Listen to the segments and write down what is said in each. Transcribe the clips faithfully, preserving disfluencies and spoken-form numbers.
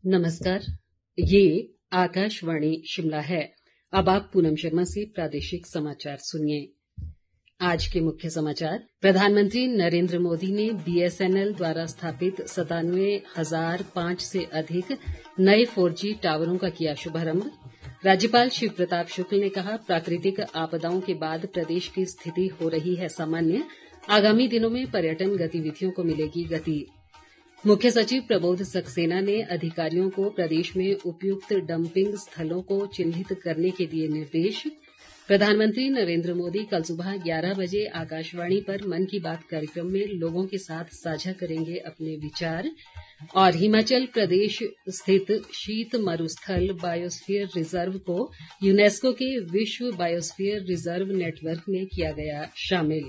नमस्कार, ये आकाशवाणी शिमला है। अब आप पूनम शर्मा से प्रादेशिक समाचार सुनिए। आज के मुख्य समाचार। प्रधानमंत्री नरेंद्र मोदी ने बीएसएनएल द्वारा स्थापित सतानवे हजार पांच से अधिक नए फोर जी टावरों का किया शुभारंभ। राज्यपाल शिव प्रताप शुक्ल ने कहा, प्राकृतिक आपदाओं के बाद प्रदेश की स्थिति हो रही है सामान्य। आगामी दिनों में पर्यटन गतिविधियों को मिलेगी गति। मुख्य सचिव प्रबोध सक्सेना ने अधिकारियों को प्रदेश में उपयुक्त डंपिंग स्थलों को चिन्हित करने के दिए निर्देश। प्रधानमंत्री नरेंद्र मोदी कल सुबह ग्यारह बजे आकाशवाणी पर मन की बात कार्यक्रम में लोगों के साथ साझा करेंगे अपने विचार। और हिमाचल प्रदेश स्थित शीत मरुस्थल बायोस्फीयर रिजर्व को यूनेस्को के विश्व बायोस्फीयर रिजर्व नेटवर्क में किया गया शामिल।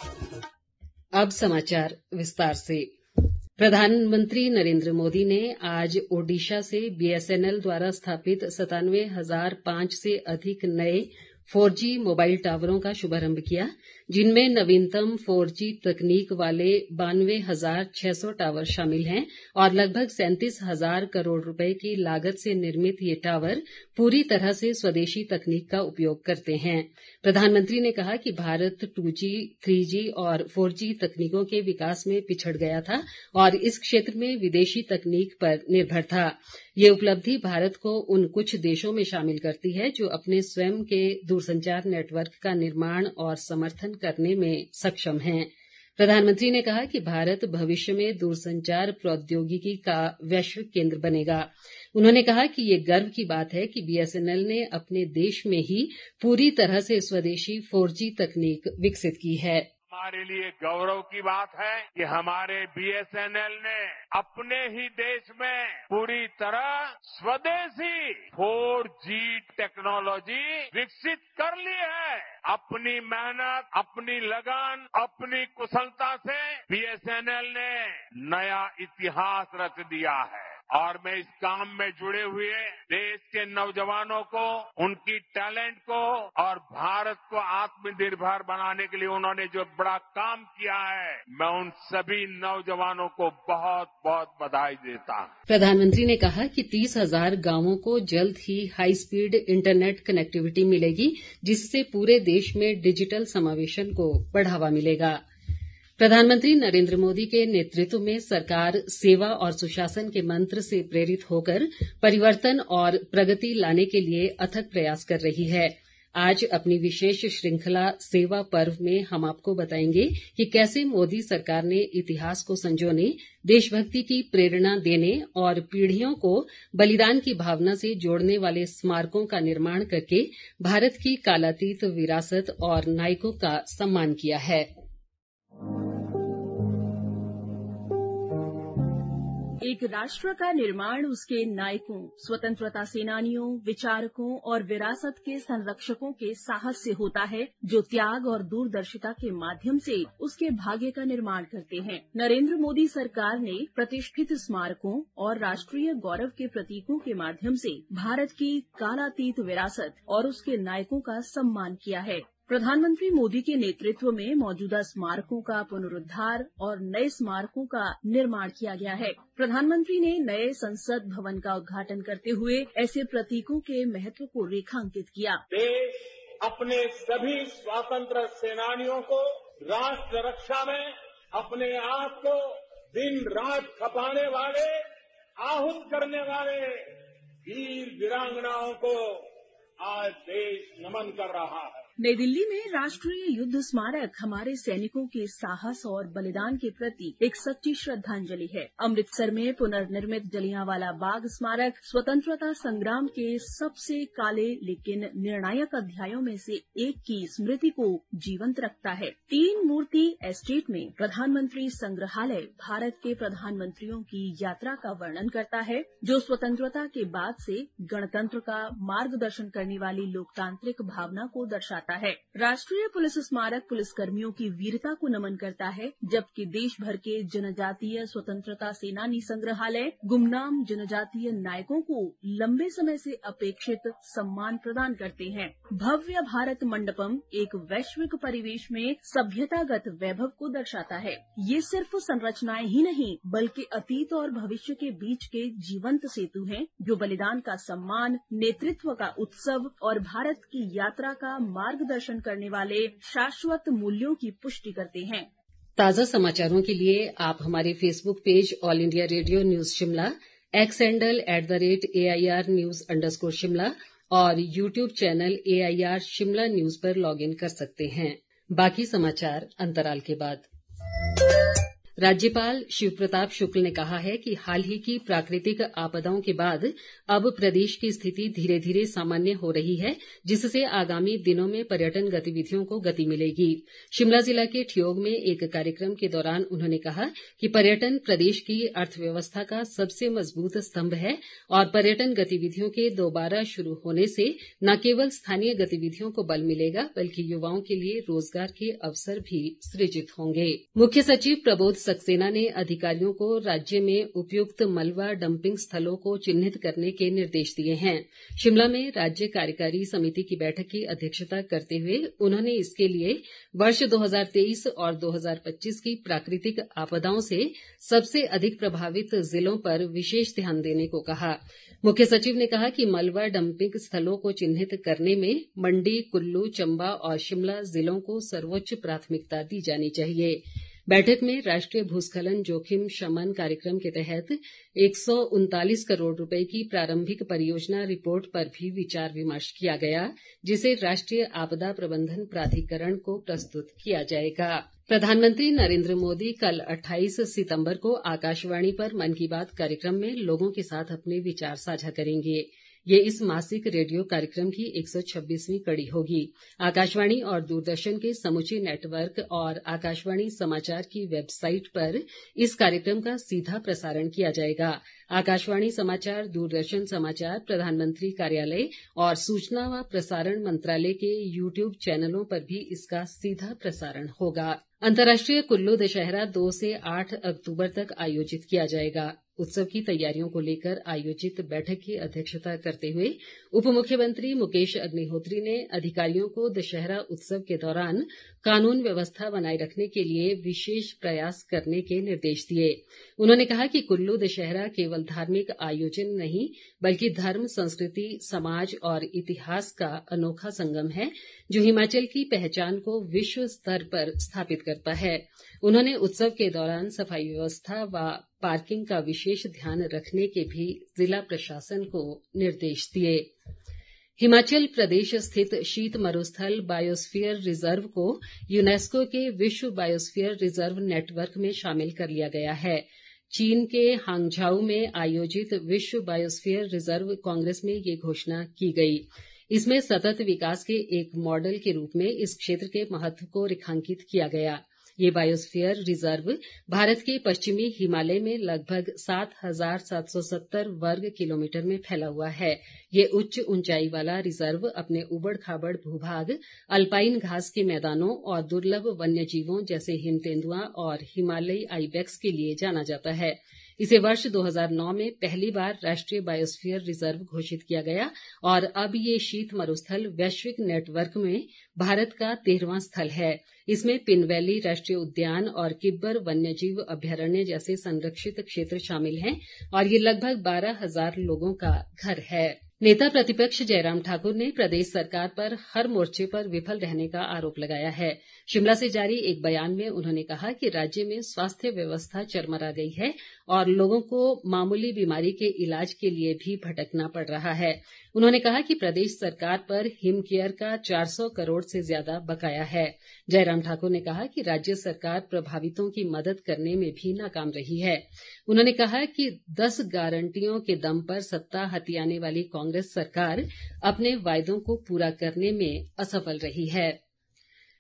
अब समाचार विस्तार से। प्रधानमंत्री नरेंद्र मोदी ने आज ओडिशा से बीएसएनएल द्वारा स्थापित सतानवे हजार पांच से अधिक नए फोर जी मोबाइल टावरों का शुभारंभ किया, जिनमें नवीनतम फोर जी तकनीक वाले बानवे हजार छह सौ टावर शामिल हैं और लगभग सैंतीस हजार करोड़ रुपए की लागत से निर्मित ये टावर पूरी तरह से स्वदेशी तकनीक का उपयोग करते हैं। प्रधानमंत्री ने कहा कि Bharat two G, three G और फोर जी तकनीकों के विकास में पिछड़ गया था और इस क्षेत्र में विदेशी तकनीक पर निर्भर था। ये उपलब्धि भारत को उन कुछ देशों में शामिल करती है जो अपने स्वयं के दूरसंचार नेटवर्क का निर्माण और समर्थन करने में सक्षम हैं। प्रधानमंत्री ने कहा कि भारत भविष्य में दूरसंचार प्रौद्योगिकी का वैश्विक केंद्र बनेगा। उन्होंने कहा कि ये गर्व की बात है कि बीएसएनएल ने अपने देश में ही पूरी तरह से स्वदेशी फोर जी तकनीक विकसित की है। हमारे लिए गौरव की बात है कि हमारे बीएसएनएल ने अपने ही देश में पूरी तरह स्वदेशी फोर जी टेक्नोलॉजी विकसित कर ली है। अपनी मेहनत, अपनी लगन, अपनी कुशलता से बीएसएनएल ने नया इतिहास रच दिया है और मैं इस काम में जुड़े हुए देश के नौजवानों को, उनकी टैलेंट को और भारत को आत्मनिर्भर बनाने के लिए उन्होंने जो बड़ा काम किया है, मैं उन सभी नौजवानों को बहुत बहुत बधाई देता हूं। प्रधानमंत्री ने कहा कि तीस हजार गांवों को जल्द ही हाई स्पीड इंटरनेट कनेक्टिविटी मिलेगी, जिससे पूरे देश में डिजिटल समावेशन को बढ़ावा मिलेगा। प्रधानमंत्री नरेंद्र मोदी के नेतृत्व में सरकार सेवा और सुशासन के मंत्र से प्रेरित होकर परिवर्तन और प्रगति लाने के लिए अथक प्रयास कर रही है। आज अपनी विशेष श्रृंखला सेवा पर्व में हम आपको बताएंगे कि कैसे मोदी सरकार ने इतिहास को संजोने, देशभक्ति की प्रेरणा देने और पीढ़ियों को बलिदान की भावना से जोड़ने वाले स्मारकों का निर्माण करके भारत की कालातीत विरासत और नायकों का सम्मान किया है। एक राष्ट्र का निर्माण उसके नायकों, स्वतंत्रता सेनानियों, विचारकों और विरासत के संरक्षकों के साहस से होता है, जो त्याग और दूरदर्शिता के माध्यम से उसके भाग्य का निर्माण करते हैं। नरेंद्र मोदी सरकार ने प्रतिष्ठित स्मारकों और राष्ट्रीय गौरव के प्रतीकों के माध्यम से भारत की कालातीत विरासत और उसके नायकों का सम्मान किया है। प्रधानमंत्री मोदी के नेतृत्व में मौजूदा स्मारकों का पुनरुद्धार और नए स्मारकों का निर्माण किया गया है। प्रधानमंत्री ने नए संसद भवन का उद्घाटन करते हुए ऐसे प्रतीकों के महत्व को रेखांकित किया। देश अपने सभी स्वतंत्र सेनानियों को राष्ट्र रक्षा में अपने आप को दिन रात खपाने वाले, आहूत करने वाले वीर वीरांगनाओं को आज देश नमन कर रहा है। नई दिल्ली में राष्ट्रीय युद्ध स्मारक हमारे सैनिकों के साहस और बलिदान के प्रति एक सच्ची श्रद्धांजलि है। अमृतसर में पुनर्निर्मित जलियांवाला बाग स्मारक स्वतंत्रता संग्राम के सबसे काले लेकिन निर्णायक अध्यायों में से एक की स्मृति को जीवंत रखता है। तीन मूर्ति एस्टेट में प्रधानमंत्री संग्रहालय भारत के प्रधानमंत्रियों की यात्रा का वर्णन करता है, जो स्वतंत्रता के बाद से गणतंत्र का मार्गदर्शन करने वाली लोकतांत्रिक भावना को दर्शाता दर्शाता है। राष्ट्रीय पुलिस स्मारक पुलिस कर्मियों की वीरता को नमन करता है, जबकि देश भर के जनजातीय स्वतंत्रता सेनानी संग्रहालय गुमनाम जनजातीय नायकों को लंबे समय से अपेक्षित सम्मान प्रदान करते हैं। भव्य भारत मंडपम एक वैश्विक परिवेश में सभ्यतागत वैभव को दर्शाता है। ये सिर्फ संरचनाएं ही नहीं, बल्कि अतीत और भविष्य के बीच के जीवंत सेतु हैं, जो बलिदान का सम्मान, नेतृत्व का उत्सव और भारत की यात्रा का मार्गदर्शन करने वाले शाश्वत मूल्यों की पुष्टि करते हैं। ताज़ा समाचारों के लिए आप हमारे Facebook page All India Radio News Shimla, X handle at the rate A I R news underscore Shimla और YouTube channel A I R Shimla news पर लॉग इन कर सकते हैं। बाकी समाचार अंतराल के बाद। राज्यपाल शिव प्रताप शुक्ल ने कहा है कि हाल ही की प्राकृतिक आपदाओं के बाद अब प्रदेश की स्थिति धीरे धीरे सामान्य हो रही है, जिससे आगामी दिनों में पर्यटन गतिविधियों को गति मिलेगी। शिमला जिला के ठियोग में एक कार्यक्रम के दौरान उन्होंने कहा कि पर्यटन प्रदेश की अर्थव्यवस्था का सबसे मजबूत स्तंभ है और पर्यटन गतिविधियों के दोबारा शुरू होने से न केवल स्थानीय गतिविधियों को बल मिलेगा, बल्कि युवाओं के लिए रोजगार के अवसर भी सृजित होंगे। मुख्य सचिव प्रबोध सक्सेना ने अधिकारियों को राज्य में उपयुक्त मलबा डंपिंग स्थलों को चिन्हित करने के निर्देश दिए हैं। शिमला में राज्य कार्यकारी समिति की बैठक की अध्यक्षता करते हुए उन्होंने इसके लिए वर्ष दो हज़ार तेईस और दो हज़ार पच्चीस की प्राकृतिक आपदाओं से सबसे अधिक प्रभावित जिलों पर विशेष ध्यान देने को कहा। मुख्य सचिव ने कहा कि मलबा डंपिंग स्थलों को चिन्हित करने में मंडी, कुल्लू, चंबा और शिमला जिलों को सर्वोच्च प्राथमिकता दी जानी चाहिए। बैठक में राष्ट्रीय भूस्खलन जोखिम शमन कार्यक्रम के तहत एक सौ उनतालीस करोड़ रुपए की प्रारंभिक परियोजना रिपोर्ट पर भी विचार विमर्श किया गया, जिसे राष्ट्रीय आपदा प्रबंधन प्राधिकरण को प्रस्तुत किया जाएगा। प्रधानमंत्री नरेंद्र मोदी कल अट्ठाईस सितंबर को आकाशवाणी पर मन की बात कार्यक्रम में लोगों के साथ अपने विचार साझा करेंगे। ये इस मासिक रेडियो कार्यक्रम की एक सौ छब्बीसवीं कड़ी होगी। आकाशवाणी और दूरदर्शन के समूचे नेटवर्क और आकाशवाणी समाचार की वेबसाइट पर इस कार्यक्रम का सीधा प्रसारण किया जाएगा। आकाशवाणी समाचार, दूरदर्शन समाचार, प्रधानमंत्री कार्यालय और सूचना व प्रसारण मंत्रालय के यूट्यूब चैनलों पर भी इसका सीधा प्रसारण होगा। अंतर्राष्ट्रीय कुल्लू दशहरा दो से आठ अक्टूबर तक आयोजित किया जाएगा। उत्सव की तैयारियों को लेकर आयोजित बैठक की अध्यक्षता करते हुए उप मुख्यमंत्री मुकेश अग्निहोत्री ने अधिकारियों को दशहरा उत्सव के दौरान कानून व्यवस्था बनाए रखने के लिए विशेष प्रयास करने के निर्देश दिए। उन्होंने कहा कि कुल्लू दशहरा केवल धार्मिक आयोजन नहीं, बल्कि धर्म, संस्कृति, समाज और इतिहास का अनोखा संगम है, जो हिमाचल की पहचान को विश्व स्तर पर स्थापित करता है। उन्होंने उत्सव के दौरान सफाई व्यवस्था व पार्किंग का विशेष ध्यान रखने के भी जिला प्रशासन को निर्देश दिए। हिमाचल प्रदेश स्थित शीत मरुस्थल बायोस्फीयर रिजर्व को यूनेस्को के विश्व बायोस्फीयर रिजर्व नेटवर्क में शामिल कर लिया गया है। चीन के हांगझाऊ में आयोजित विश्व बायोस्फीयर रिजर्व कांग्रेस में ये घोषणा की गई। इसमें सतत विकास के एक मॉडल के रूप में इस क्षेत्र के महत्व को रेखांकित किया गया। ये बायोस्फीयर रिजर्व भारत के पश्चिमी हिमालय में लगभग सात हजार सात सौ सत्तर वर्ग किलोमीटर में फैला हुआ है। ये उच्च ऊंचाई वाला रिजर्व अपने उबड़ खाबड़ भूभाग, अल्पाइन घास के मैदानों और दुर्लभ वन्य जीवों जैसे हिम तेंदुआ और हिमालयी आइबेक्स के लिए जाना जाता है। इसे वर्ष दो हज़ार नौ में पहली बार राष्ट्रीय बायोस्फीयर रिजर्व घोषित किया गया और अब ये शीत मरुस्थल वैश्विक नेटवर्क में भारत का तेरहवां स्थल है। इसमें पिन वैली राष्ट्रीय उद्यान और किब्बर वन्यजीव अभ्यारण्य जैसे संरक्षित क्षेत्र शामिल हैं और ये लगभग बारह हजार लोगों का घर है। नेता प्रतिपक्ष जयराम ठाकुर ने प्रदेश सरकार पर हर मोर्चे पर विफल रहने का आरोप लगाया है। शिमला से जारी एक बयान में उन्होंने कहा कि राज्य में स्वास्थ्य व्यवस्था चरमरा गई है और लोगों को मामूली बीमारी के इलाज के लिए भी भटकना पड़ रहा है। उन्होंने कहा कि प्रदेश सरकार पर हिम केयर का चार सौ करोड़ से ज्यादा बकाया है। जयराम ठाकुर ने कहा कि राज्य सरकार प्रभावितों की मदद करने में भी नाकाम रही है। उन्होंने कहा कि दस गारंटियों के दम पर सत्ता हथियाने वाली कांग्रेस सरकार अपने वायदों को पूरा करने में असफल रही है।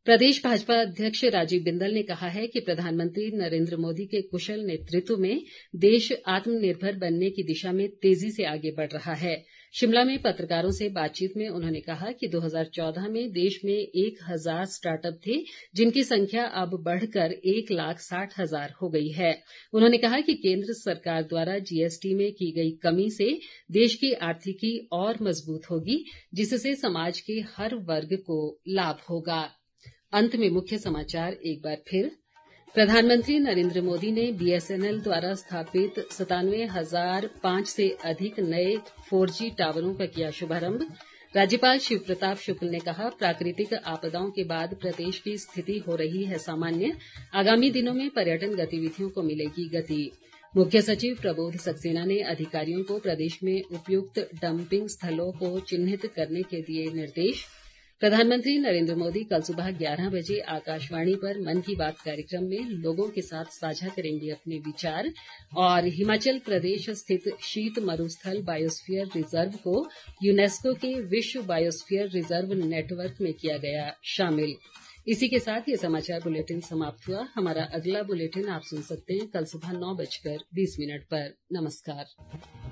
प्रदेश भाजपा अध्यक्ष राजीव बिंदल ने कहा है कि प्रधानमंत्री नरेंद्र मोदी के कुशल नेतृत्व में देश आत्मनिर्भर बनने की दिशा में तेजी से आगे बढ़ रहा है। शिमला में पत्रकारों से बातचीत में उन्होंने कहा कि दो हज़ार चौदह में देश में एक हजार स्टार्टअप थे, जिनकी संख्या अब बढ़कर एक लाख साठ हजार हो गई है। उन्होंने कहा कि केंद्र सरकार द्वारा जीएसटी में की गई कमी से देश की आर्थिकी और मजबूत होगी, जिससे समाज के हर वर्ग को लाभ होगा। अंत में मुख्य समाचार एक बार फिर। प्रधानमंत्री नरेंद्र मोदी ने बीएसएनएल द्वारा स्थापित सतानवे हजार पांच से अधिक नए फोर जी टावरों का किया शुभारंभ। राज्यपाल शिव प्रताप शुक्ल ने कहा, प्राकृतिक आपदाओं के बाद प्रदेश की स्थिति हो रही है सामान्य, आगामी दिनों में पर्यटन गतिविधियों को मिलेगी गति। मुख्य सचिव प्रबोध सक्सेना ने अधिकारियों को प्रदेश में उपयुक्त डंपिंग स्थलों को चिन्हित करने के दिए निर्देश। प्रधानमंत्री नरेंद्र मोदी कल सुबह ग्यारह बजे आकाशवाणी पर मन की बात कार्यक्रम में लोगों के साथ साझा करेंगे अपने विचार। और हिमाचल प्रदेश स्थित शीत मरुस्थल बायोस्फीयर रिजर्व को यूनेस्को के विश्व बायोस्फीयर रिजर्व नेटवर्क में किया गया शामिल। इसी के साथ ये समाचार बुलेटिन समाप्त हुआ। हमारा अगला बुलेटिन आप सुन सकते हैं कल सुबह नौ बजकर बीस मिनट पर। नमस्कार।